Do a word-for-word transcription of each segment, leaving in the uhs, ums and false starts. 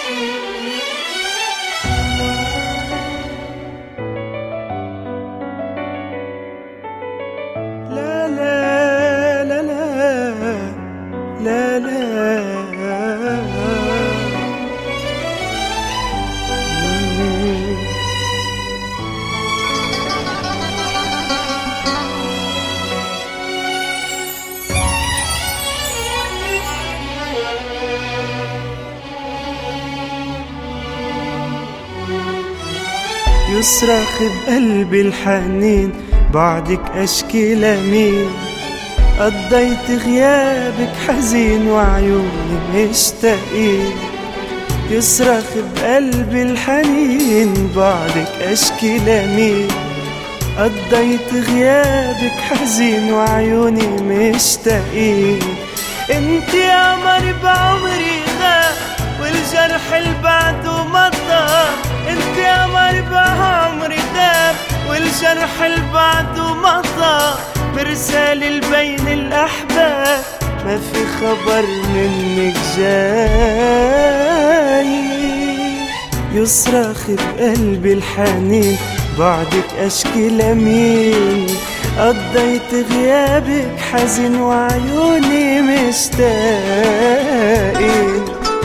لا لا لا لا لا لا يصرخ بقلبي الحنين بعدك أشكي لمين، قضيت غيابك حزين وعيوني مشتاقين. يصرخ بقلبي الحنين بعدك أشكي لمين، قضيت غيابك حزين وعيوني مشتاقين. انتي قمر بعمري غاب والجرح البعده مضى، انتي قمر بعمري غاب والجرح البعده مضى. مرسال البين الأحباب ما في خبر منك جاي. يصرخ بقلبي الحنين بعدك أشكي لمين، قضيت غيابك حزين وعيوني مشتاقين.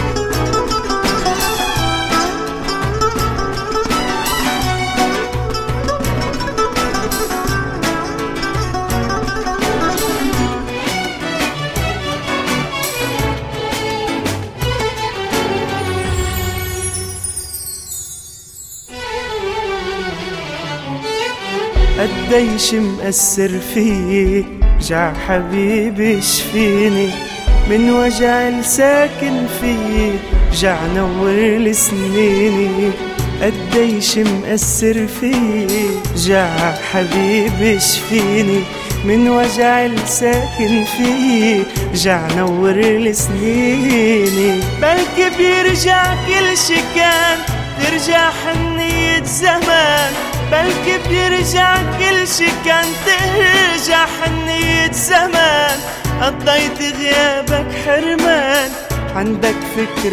قديش مأثر فيي رجع حبيبي شفيني، من وجع الساكن فيي رجع نور سنيني. قديش مأثر فيي رجع حبيبي شفيني، من وجع الساكن فيي رجع نور سنيني. بلكي بيرجع كل شي كان ترجع حنية زمان، بلكي بيرجع كل شي كان ترجع حنية زمان. قضيت غيابك حرمان عندك فكر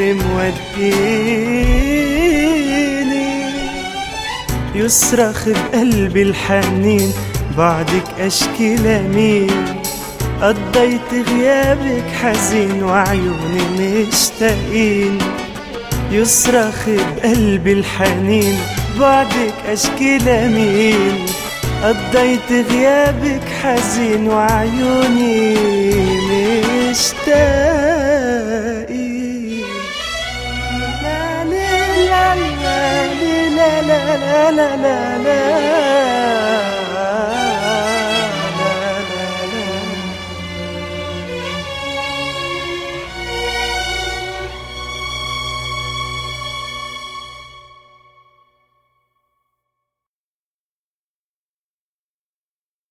موديني. يصرخ بقلبي الحنين بعدك أشكي لمين، قضيت غيابك حزين وعيوني مشتاقين. يصرخ بقلبي الحنين بعدك أشكي لمين، قضيت غيابك حزين وعيوني مشتاقين. لا لا لا لا لا لا لا لا لا